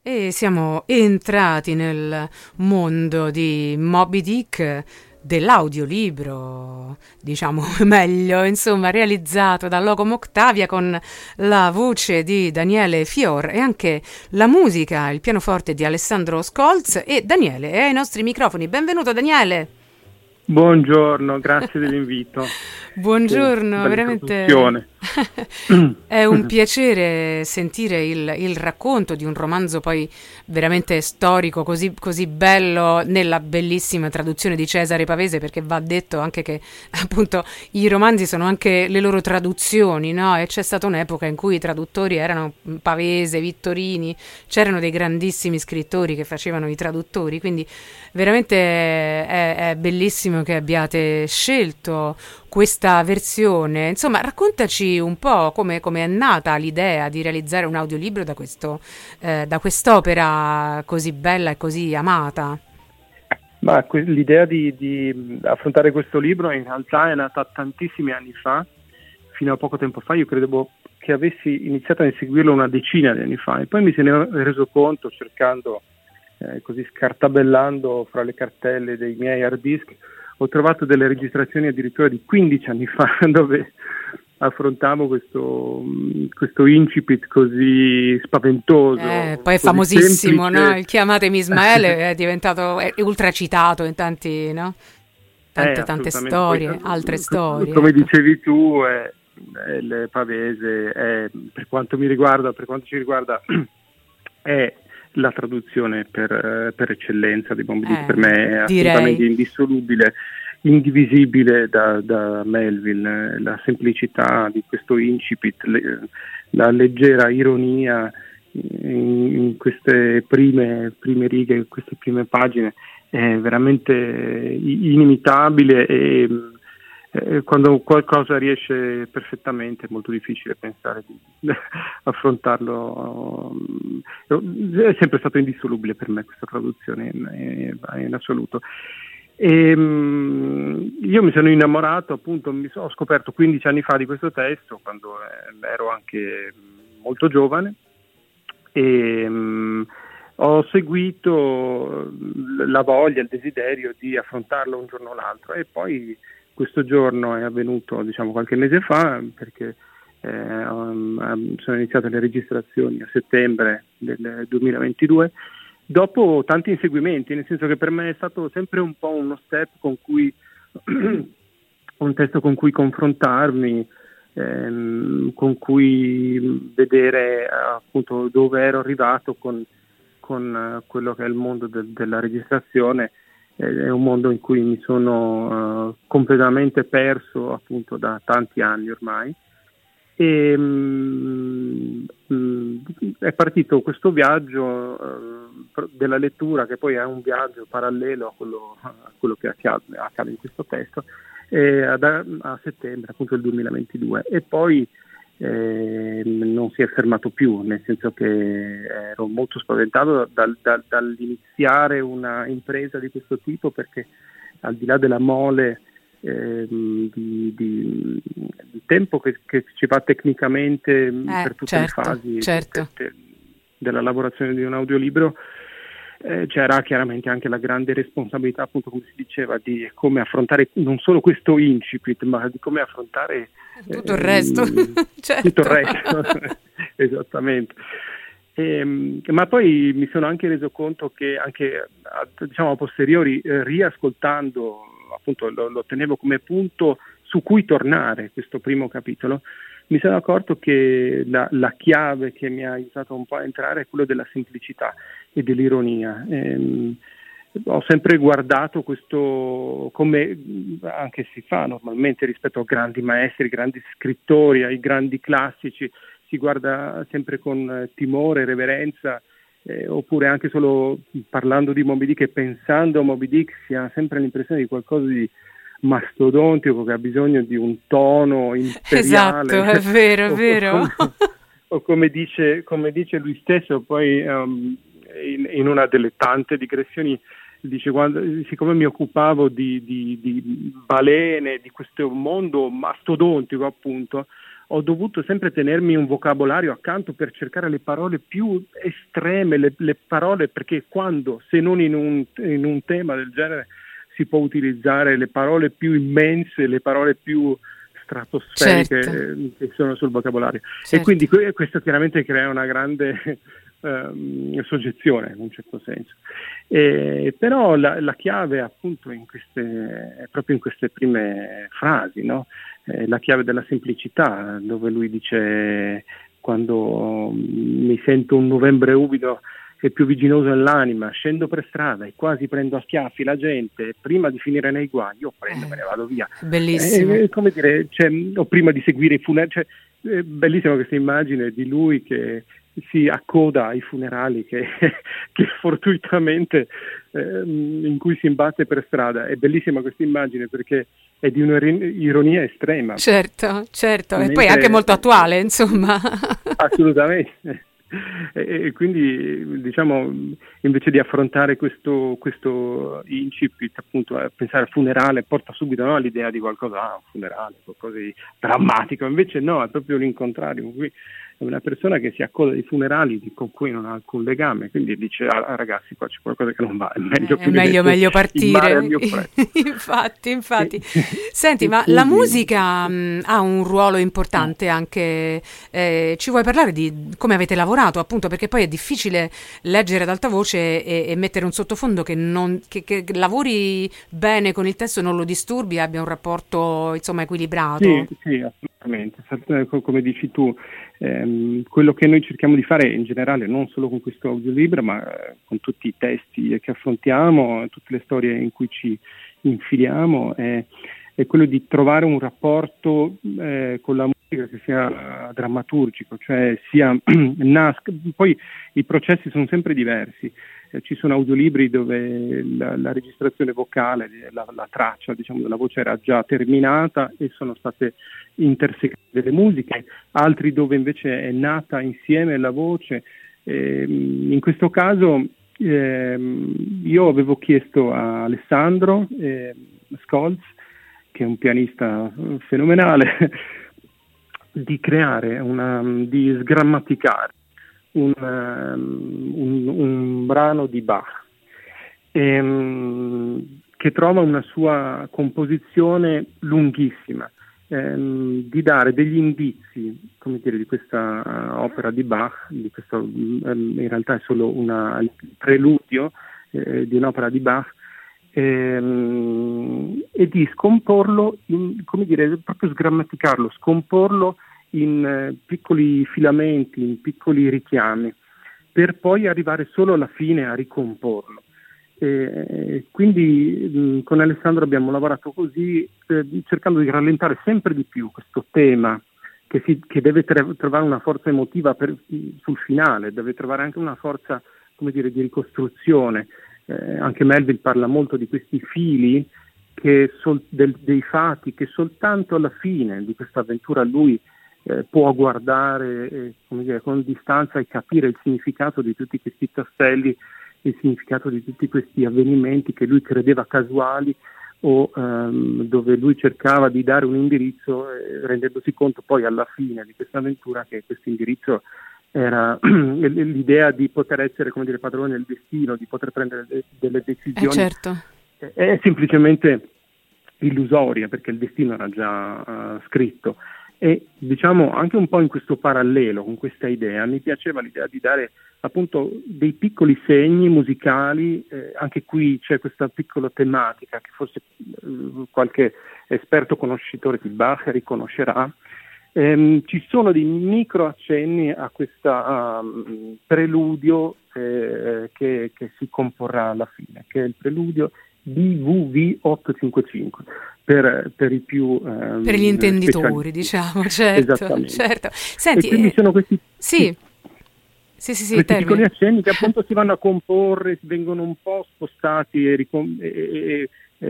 E siamo entrati nel mondo di Moby Dick, dell'audiolibro, diciamo meglio, insomma, realizzato da Logom Octavia con la voce di Daniele Fior e anche la musica, il pianoforte di Alessandro Scholz. E Daniele è ai nostri microfoni. Benvenuto Daniele! Buongiorno, grazie dell'invito. Buongiorno, Bella veramente introduzione. è un piacere sentire il racconto di un romanzo poi veramente storico, così bello, nella bellissima traduzione di Cesare Pavese, perché va detto anche che appunto i romanzi sono anche le loro traduzioni, no? E c'è stata un'epoca in cui i traduttori erano Pavese, Vittorini, c'erano dei grandissimi scrittori che facevano i traduttori, quindi veramente è bellissimo che abbiate scelto questa versione. Insomma, raccontaci un po' come è nata l'idea di realizzare un audiolibro da quest'opera così bella e così amata. Ma l'idea di affrontare questo libro in realtà è nata tantissimi anni fa, fino a poco tempo fa. Io credevo che avessi iniziato a inseguirlo una decina di anni fa e poi mi se ne ero reso conto cercando, così scartabellando fra le cartelle dei miei hard disk. Ho trovato delle registrazioni addirittura di 15 anni fa dove affrontavo questo incipit così spaventoso. Poi è così famosissimo, semplice. no? Il Chiamatemi Ismaele è diventato ultra citato in tanti, no? Tante Assolutamente. Poi, storie, altre storie, come ecco. dicevi tu, il Pavese per quanto ci riguarda, è la traduzione per eccellenza di Moby Dick. Per me è assolutamente Direi. indissolubile, indivisibile da Melville. La semplicità di questo incipit, la leggera ironia in queste prime righe, in queste prime pagine, è veramente inimitabile e quando qualcosa riesce perfettamente è molto difficile pensare di affrontarlo. È sempre stato indissolubile per me questa traduzione in assoluto. E, io mi sono innamorato, appunto, ho scoperto 15 anni fa di questo testo, quando ero anche molto giovane, e ho seguito la voglia, il desiderio di affrontarlo un giorno o l'altro, e poi questo giorno è avvenuto, diciamo, qualche mese fa, perché sono iniziate le registrazioni a settembre del 2022, dopo tanti inseguimenti, nel senso che per me è stato sempre un po' uno step con cui un testo con cui confrontarmi, con cui vedere appunto dove ero arrivato con quello che è il mondo della registrazione. È un mondo in cui mi sono completamente perso appunto da tanti anni ormai, e è partito questo viaggio della lettura, che poi è un viaggio parallelo a quello che accade in questo testo, a settembre appunto del 2022, e poi non si è fermato più, nel senso che ero molto spaventato dall'iniziare una impresa di questo tipo, perché al di là della mole di tempo che ci va tecnicamente per tutte le fasi certo. della lavorazione di un audiolibro, c'era chiaramente anche la grande responsabilità, appunto, come si diceva, di come affrontare non solo questo incipit, ma di come affrontare tutto il resto. Certo. Tutto il resto. Esattamente. Ma poi mi sono anche reso conto che anche, diciamo, a posteriori, riascoltando, appunto, lo tenevo come punto su cui tornare questo primo capitolo, mi sono accorto che la chiave che mi ha aiutato un po' a entrare è quello della semplicità e dell'ironia. Ho sempre guardato questo come anche si fa normalmente rispetto a grandi maestri, grandi scrittori, ai grandi classici. Si guarda sempre con timore, reverenza, oppure anche solo parlando di Moby Dick e pensando a Moby Dick si ha sempre l'impressione di qualcosa di mastodontico che ha bisogno di un tono imperiale. Esatto, è vero, è vero. O come dice lui stesso, poi in una delle tante digressioni, dice: siccome mi occupavo di balene, di questo mondo mastodontico, appunto, ho dovuto sempre tenermi un vocabolario accanto per cercare le parole più estreme, le parole, perché se non in un tema del genere si può utilizzare le parole più immense, le parole più stratosferiche, certo, che sono sul vocabolario. certo. E quindi questo chiaramente crea una grande soggezione in un certo senso. Però la chiave appunto proprio in queste prime frasi, no? La chiave della semplicità, dove lui dice: quando mi sento un novembre umido e pioviginoso nell'anima, scendo per strada e quasi prendo a schiaffi la gente, prima di finire nei guai io prendo e me ne vado via. Bellissimo. Come dire, o prima di seguire i funerali, bellissima questa immagine di lui che si accoda ai funerali che fortuitamente in cui si imbatte per strada. È bellissima questa immagine perché è di un'ironia estrema. Certo, certo, e poi Mentre, anche molto attuale, insomma. assolutamente. E quindi, diciamo, invece di affrontare questo incipit, appunto, a pensare al funerale, porta subito, no, all'idea di qualcosa, un funerale, qualcosa di drammatico. Invece no, è proprio l'incontrario. È una persona che si accoda ai funerali con cui non ha alcun legame, quindi dice: ragazzi, qua c'è qualcosa che non va, è Meglio partire. al mio prezzo. Infatti. Senti, ma la musica ha un ruolo importante anche, ci vuoi parlare di come avete lavorato, appunto, perché poi è difficile leggere ad alta voce e mettere un sottofondo che lavori bene con il testo, non lo disturbi, abbia un rapporto, insomma, equilibrato. Sì, assolutamente. Come dici tu, quello che noi cerchiamo di fare in generale, non solo con questo audiolibro, ma con tutti i testi che affrontiamo, tutte le storie in cui ci infiliamo, è quello di trovare un rapporto con la musica che sia drammaturgico, cioè sia nasca. Poi i processi sono sempre diversi. Ci sono audiolibri dove la registrazione vocale, la traccia, diciamo, della voce era già terminata e sono state intersecate delle musiche, altri dove invece è nata insieme la voce. In questo caso io avevo chiesto a Alessandro Scholz, che è un pianista fenomenale, di creare di sgrammaticare un brano di Bach che trova una sua composizione lunghissima, di dare degli indizi, come dire, di questa opera di Bach, in realtà è solo il preludio di un'opera di Bach, e di scomporlo, come dire, proprio sgrammaticarlo, scomporlo in piccoli filamenti, in piccoli richiami, per poi arrivare solo alla fine a ricomporlo. Quindi con Alessandro abbiamo lavorato così, cercando di rallentare sempre di più questo tema che deve trovare una forza emotiva sul finale, deve trovare anche una forza, come dire, di ricostruzione. Anche Melville parla molto di questi fili dei fatti che soltanto alla fine di questa avventura lui può guardare come dire, con distanza e capire il significato di tutti questi tasselli, il significato di tutti questi avvenimenti che lui credeva casuali o dove lui cercava di dare un indirizzo, rendendosi conto poi alla fine di questa avventura che questo indirizzo era l'idea di poter essere, come dire, padrone del destino, di poter prendere delle decisioni. Certo. È semplicemente illusoria, perché il destino era già scritto. E diciamo anche un po' in questo parallelo con questa idea mi piaceva l'idea di dare appunto dei piccoli segni musicali, anche qui c'è questa piccola tematica che forse qualche esperto conoscitore di Bach riconoscerà. Ci sono dei micro accenni a questo preludio che si comporrà alla fine, che è il preludio DVV 855 per i più per gli intenditori, diciamo, certo. Senti, e quindi sono questi sì, questi piccoli accenni che appunto si vanno a comporre, vengono un po' spostati e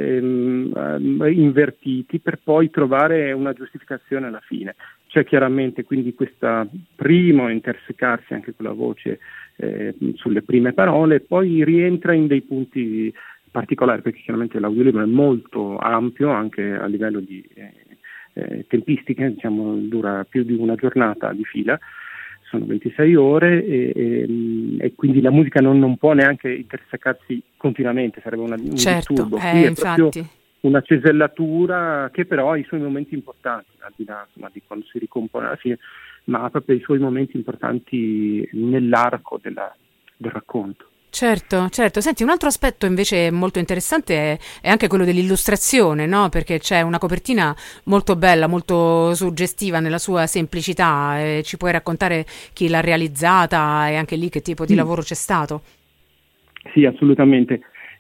invertiti per poi trovare una giustificazione alla fine. C'è chiaramente quindi questo primo intersecarsi anche con la voce sulle prime parole, poi rientra in dei punti particolari, perché chiaramente l'audiolibro è molto ampio anche a livello di tempistiche, diciamo, dura più di una giornata di fila, sono 26 ore e quindi la musica non può neanche intersecarsi continuamente, sarebbe un disturbo. Qui è proprio una cesellatura che però ha i suoi momenti importanti, al di là insomma, di quando si ricompone alla fine, ma ha proprio i suoi momenti importanti nell'arco del racconto. Certo. Senti, un altro aspetto invece molto interessante è anche quello dell'illustrazione, no? Perché c'è una copertina molto bella, molto suggestiva nella sua semplicità. Ci puoi raccontare chi l'ha realizzata e anche lì che tipo di lavoro c'è stato? Sì, assolutamente.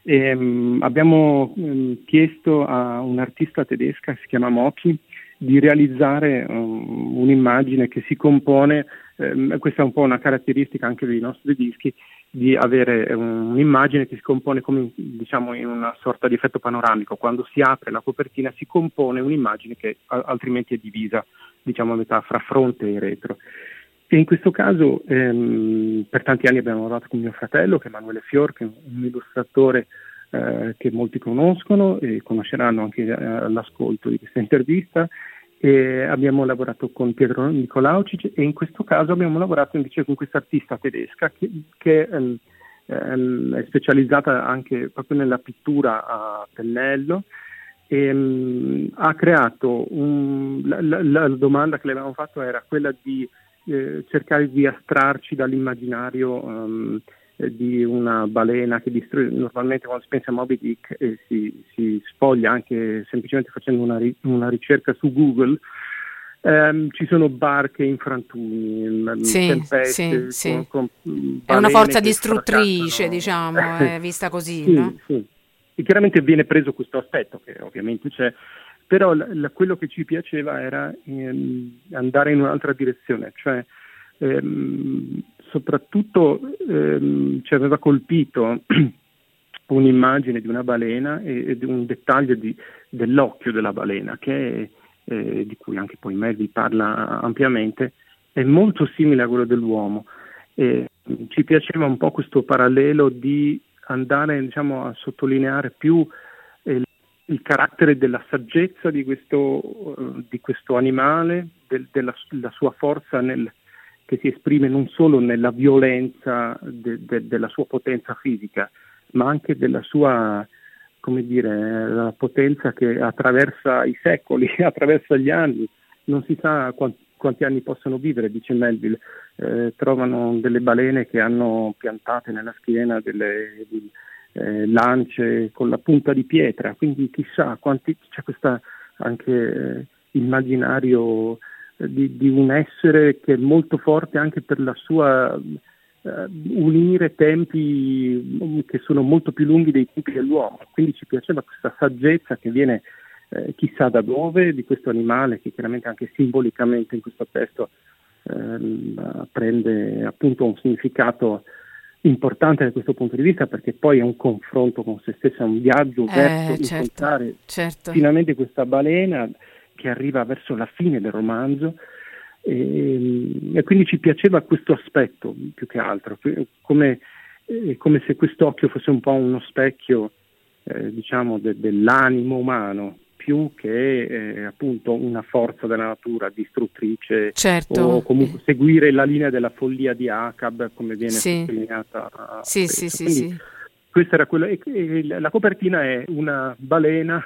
Abbiamo chiesto a un'artista tedesca che si chiama Moki di realizzare un'immagine che si compone, questa è un po' una caratteristica anche dei nostri dischi, di avere un'immagine che si compone come diciamo in una sorta di effetto panoramico. Quando si apre la copertina si compone un'immagine che altrimenti è divisa, diciamo a metà fra fronte e retro. E in questo caso per tanti anni abbiamo lavorato con mio fratello, che è Emanuele Fior, che è un illustratore che molti conoscono e conosceranno anche all'ascolto di questa intervista. E abbiamo lavorato con Pietro Nicolaucic e in questo caso abbiamo lavorato invece con questa artista tedesca che è specializzata anche proprio nella pittura a pennello e ha creato la domanda che le avevamo fatto era quella di cercare di astrarci dall'immaginario di una balena che distrugge. Normalmente quando si pensa a Moby Dick si sfoglia anche semplicemente facendo una ricerca su Google. Ci sono barche in frantumi, tempeste, con è una forza distruttrice, diciamo, è vista così, sì, no? Sì. E chiaramente viene preso questo aspetto, che ovviamente c'è, però quello che ci piaceva era andare in un'altra direzione, cioè soprattutto ci aveva colpito un'immagine di una balena e di un dettaglio dell'occhio della balena che di cui anche poi Melville parla ampiamente, è molto simile a quello dell'uomo. Ci piaceva un po' questo parallelo di andare, diciamo, a sottolineare più il carattere della saggezza di questo animale, della sua forza che si esprime non solo nella violenza della sua potenza fisica, ma anche della sua, come dire, la potenza che attraversa i secoli, attraversa gli anni. Non si sa quanti anni possono vivere, dice Melville. Trovano delle balene che hanno piantate nella schiena delle lance con la punta di pietra, quindi chissà quanti, c'è questa anche immaginario di un essere che è molto forte anche per la sua unire tempi che sono molto più lunghi dei tempi dell'uomo, quindi ci piaceva questa saggezza che viene chissà da dove, di questo animale che chiaramente anche simbolicamente in questo testo prende appunto un significato importante da questo punto di vista, perché poi è un confronto con se stessa, un viaggio verso incontrare finalmente questa balena che arriva verso la fine del romanzo e quindi ci piaceva questo aspetto più che altro, come se quest'occhio fosse un po' uno specchio diciamo dell'animo umano più che appunto una forza della natura distruttrice, o comunque seguire la linea della follia di Acab come viene sottolineata. Sì. Questa era quella, e la copertina è una balena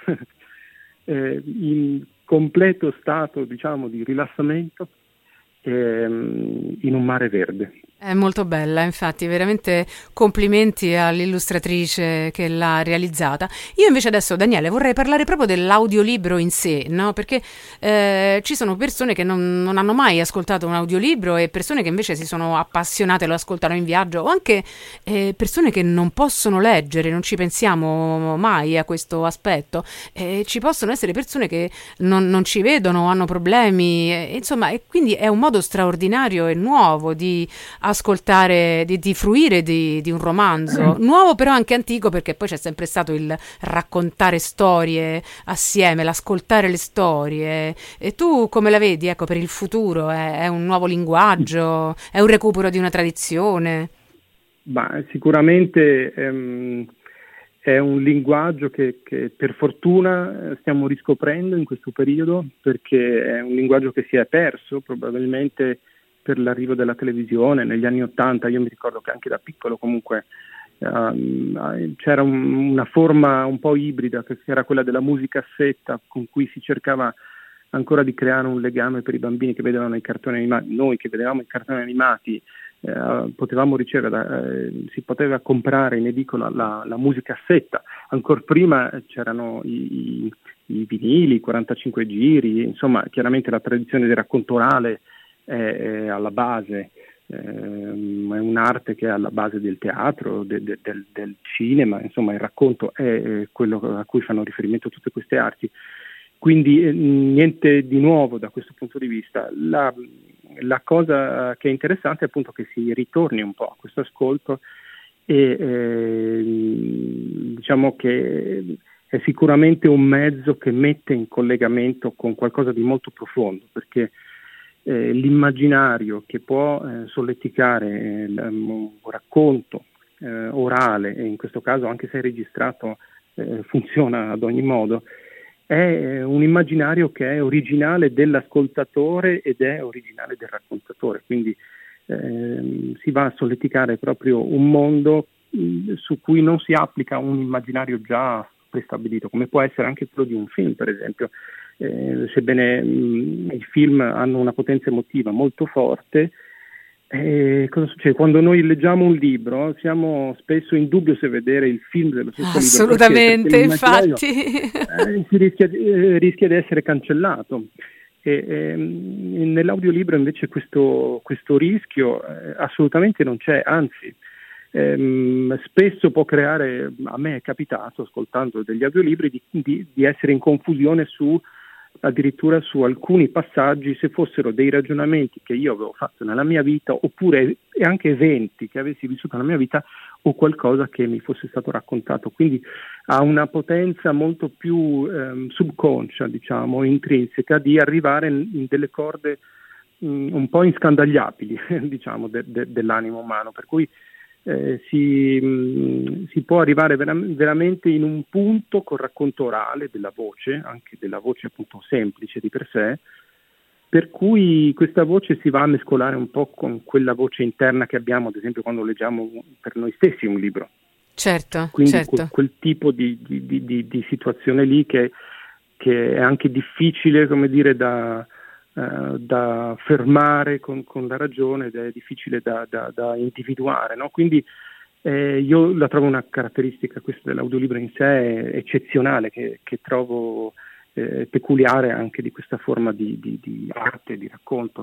in completo stato, diciamo, di rilassamento in un mare verde. È molto bella, infatti, veramente complimenti all'illustratrice che l'ha realizzata. Io invece adesso, Daniele, vorrei parlare proprio dell'audiolibro in sé, no? Perché ci sono persone che non hanno mai ascoltato un audiolibro e persone che invece si sono appassionate e lo ascoltano in viaggio, o anche persone che non possono leggere, non ci pensiamo mai a questo aspetto. Ci possono essere persone che non ci vedono, hanno problemi, insomma, e quindi è un modo straordinario e nuovo di ascoltare, di fruire di un romanzo nuovo, però anche antico, perché poi c'è sempre stato il raccontare storie assieme, l'ascoltare le storie. E tu come la vedi, ecco, per il futuro? È un nuovo linguaggio? È un recupero di una tradizione? Sicuramente è un linguaggio che per fortuna stiamo riscoprendo in questo periodo, perché è un linguaggio che si è perso probabilmente per l'arrivo della televisione negli anni '80. Io mi ricordo che anche da piccolo comunque c'era una forma un po' ibrida, che era quella della musicassetta, con cui si cercava ancora di creare un legame per i bambini che vedevano i cartoni animati. Noi che vedevamo i cartoni animati potevamo ricevere, si poteva comprare in edicola la musicassetta. Ancora prima c'erano i vinili, i 45 giri, insomma chiaramente la tradizione del racconto orale è alla base. È un'arte che è alla base del teatro, del cinema, insomma il racconto è quello a cui fanno riferimento tutte queste arti, quindi niente di nuovo da questo punto di vista. La cosa che è interessante è appunto che si ritorni un po' a questo ascolto e diciamo che è sicuramente un mezzo che mette in collegamento con qualcosa di molto profondo, perché l'immaginario che può solleticare un racconto orale, e in questo caso anche se è registrato funziona ad ogni modo, è un immaginario che è originale dell'ascoltatore ed è originale del raccontatore, quindi si va a solleticare proprio un mondo su cui non si applica un immaginario già prestabilito, come può essere anche quello di un film, per esempio. Sebbene i film hanno una potenza emotiva molto forte, cosa succede? Quando noi leggiamo un libro siamo spesso in dubbio se vedere il film dello stesso libro. Assolutamente, infatti. Si rischia di essere cancellato. Nell'audiolibro invece questo rischio assolutamente non c'è, anzi spesso può creare, a me è capitato ascoltando degli audiolibri di essere in confusione addirittura su alcuni passaggi, se fossero dei ragionamenti che io avevo fatto nella mia vita, oppure anche eventi che avessi vissuto nella mia vita, o qualcosa che mi fosse stato raccontato. Quindi ha una potenza molto più subconscia, diciamo, intrinseca, di arrivare in delle corde un po' inscandagliabili diciamo dell'animo umano, per cui si può arrivare veramente in un punto col racconto orale della voce, anche della voce appunto semplice di per sé, per cui questa voce si va a mescolare un po' con quella voce interna che abbiamo, ad esempio, quando leggiamo per noi stessi un libro. Certo, quindi certo. Quel tipo di situazione lì che è anche difficile, come dire, da fermare con la ragione, ed è difficile da individuare, no? Quindi io la trovo una caratteristica, questa dell'audiolibro in sé, eccezionale, che trovo peculiare anche di questa forma di arte, di racconto.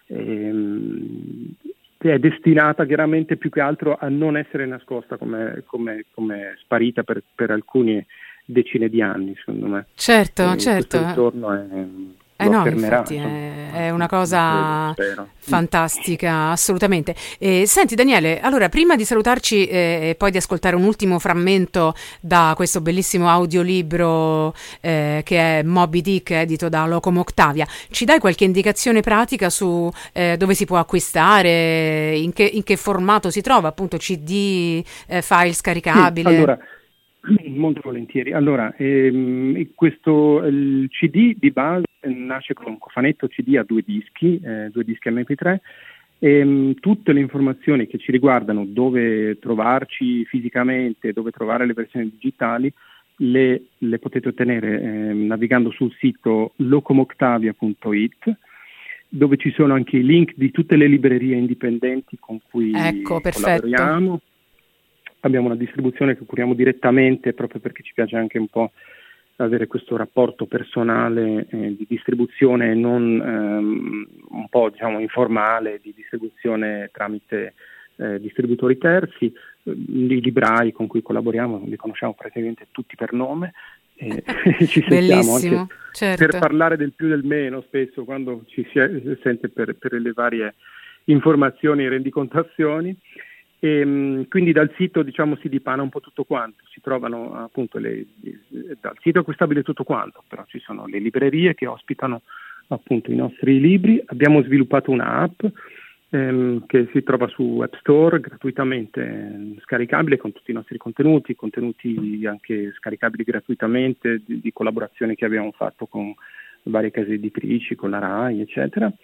È destinata chiaramente più che altro a non essere nascosta come sparita per alcune decine di anni, secondo me. Certo, certo. Questo ritorno No, affermerà, infatti insomma, è una cosa spero. fantastica, assolutamente. Senti Daniele, allora prima di salutarci e poi di ascoltare un ultimo frammento da questo bellissimo audiolibro che è Moby Dick, edito da Locom Octavia, ci dai qualche indicazione pratica su dove si può acquistare, in che formato si trova, appunto CD, file scaricabile? Sì, allora, molto volentieri. Allora, il CD di base nasce con un cofanetto CD a due dischi MP3, e tutte le informazioni che ci riguardano, dove trovarci fisicamente, dove trovare le versioni digitali, le potete ottenere navigando sul sito locomoctavia.it, dove ci sono anche i link di tutte le librerie indipendenti con cui collaboriamo. Abbiamo una distribuzione che curiamo direttamente, proprio perché ci piace anche un po' avere questo rapporto personale di distribuzione e non un po' diciamo informale di distribuzione tramite distributori terzi. I librai con cui collaboriamo li conosciamo praticamente tutti per nome. Ci sentiamo anche certo. Per parlare del più del meno spesso quando ci si sente per le varie informazioni e rendicontazioni. E quindi dal sito diciamo si dipana un po' tutto quanto, si trovano appunto dal sito è acquistabile tutto quanto, però ci sono le librerie che ospitano appunto i nostri libri. Abbiamo sviluppato una app che si trova su App Store gratuitamente scaricabile con tutti i nostri contenuti anche scaricabili gratuitamente di collaborazioni che abbiamo fatto con varie case editrici, con la RAI, eccetera.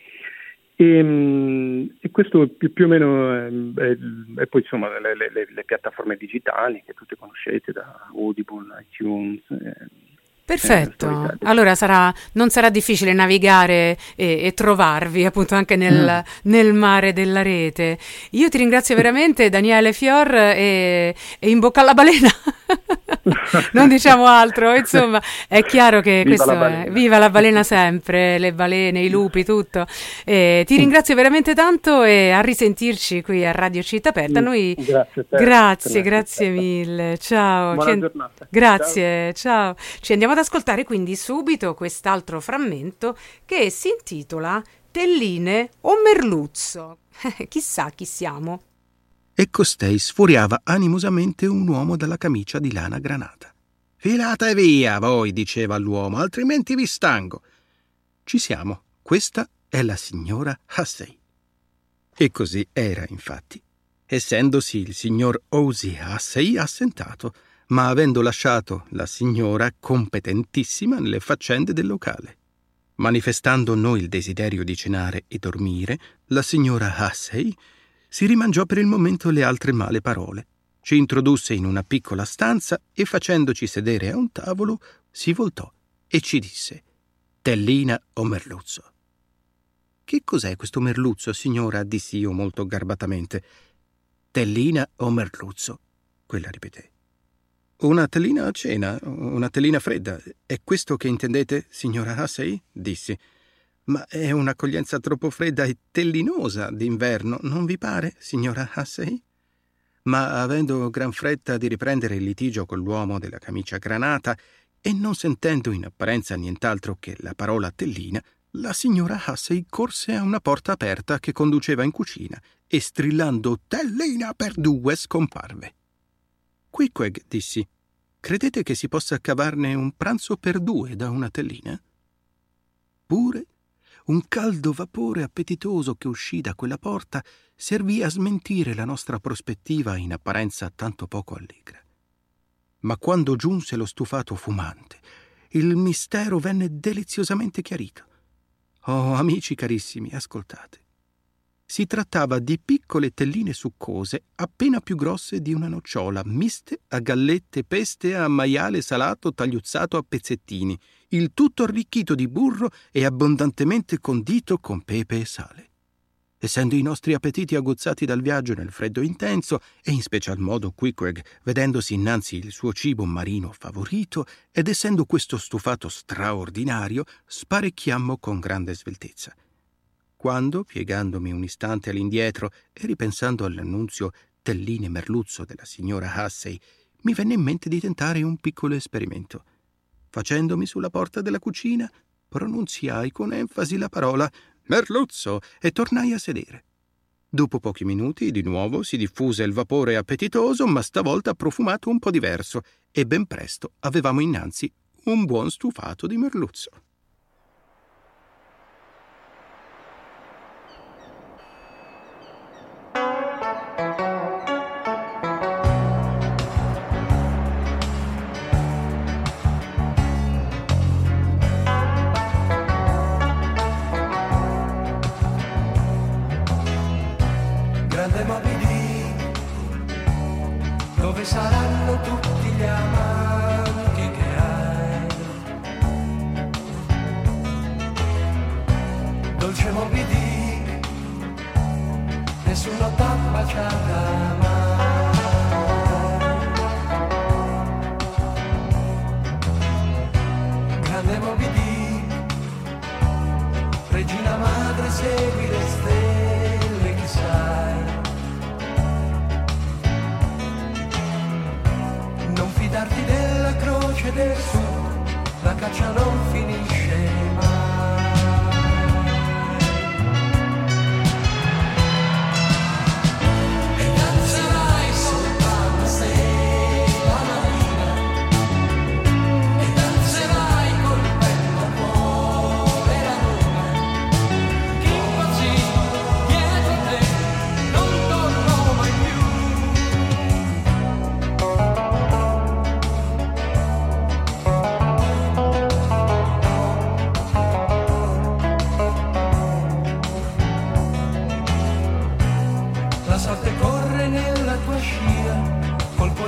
E questo più o meno e poi insomma le piattaforme digitali che tutte conoscete, da Audible, iTunes. Perfetto, allora non sarà difficile navigare e trovarvi appunto anche nel mare della rete. Io ti ringrazio veramente, Daniele Fior, e in bocca alla balena. Non diciamo altro, insomma, è chiaro che viva la balena sempre, le balene, i lupi, tutto. Ti ringrazio veramente tanto e a risentirci qui a Radio Città Aperta. Noi grazie mille. Ciao. Buona giornata. Grazie, ciao. Ci andiamo ad ascoltare quindi subito quest'altro frammento che si intitola Telline o Merluzzo. Chissà chi siamo. E costei sfuriava animosamente un uomo dalla camicia di lana granata. «Filate via, voi», diceva all'uomo, «altrimenti vi stango». «Ci siamo, questa è la signora Hussey». E così era, infatti, essendosi il signor Ozzie Hussey assentato, ma avendo lasciato la signora competentissima nelle faccende del locale. Manifestando noi il desiderio di cenare e dormire, la signora Hussey si rimangiò per il momento le altre male parole, ci introdusse in una piccola stanza e facendoci sedere a un tavolo si voltò e ci disse: «Tellina o merluzzo?» «Che cos'è questo merluzzo, signora?» dissi io molto garbatamente. «Tellina o merluzzo?» quella ripeté. «Una tellina a cena, una tellina fredda. È questo che intendete, signora Hussey?» dissi. «Ma è un'accoglienza troppo fredda e tellinosa d'inverno, non vi pare, signora Hussey?» Ma avendo gran fretta di riprendere il litigio con l'uomo della camicia granata e non sentendo in apparenza nient'altro che la parola tellina, la signora Hussey corse a una porta aperta che conduceva in cucina e strillando «Tellina per due» scomparve. «Queequeg», dissi, «credete che si possa cavarne un pranzo per due da una tellina?» Pure un caldo vapore appetitoso che uscì da quella porta servì a smentire la nostra prospettiva in apparenza tanto poco allegra. Ma quando giunse lo stufato fumante, il mistero venne deliziosamente chiarito. Oh, amici carissimi, ascoltate. Si trattava di piccole telline succose appena più grosse di una nocciola, miste a gallette peste a maiale salato tagliuzzato a pezzettini, il tutto arricchito di burro e abbondantemente condito con pepe e sale. Essendo i nostri appetiti aguzzati dal viaggio nel freddo intenso, e in special modo Queequeg vedendosi innanzi il suo cibo marino favorito, ed essendo questo stufato straordinario, sparecchiammo con grande sveltezza. Quando, piegandomi un istante all'indietro e ripensando all'annunzio telline merluzzo della signora Hussey, mi venne in mente di tentare un piccolo esperimento. Facendomi sulla porta della cucina, pronunziai con enfasi la parola «merluzzo» e tornai a sedere. Dopo pochi minuti, di nuovo, si diffuse il vapore appetitoso, ma stavolta profumato un po' diverso, e ben presto avevamo innanzi un buon stufato di merluzzo. Dove saranno tutti gli amanti che hai? Dolce Moby Dick, nessuno t'ha baciata mai. Grande Moby Dick, regina madre, segui le stelle che sai. Non fidarti della croce del sud, la caccia non finisce mai. E danzerai soltanto se la marina, e danzerai col petto cuore la luna, che impazzì dietro te.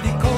di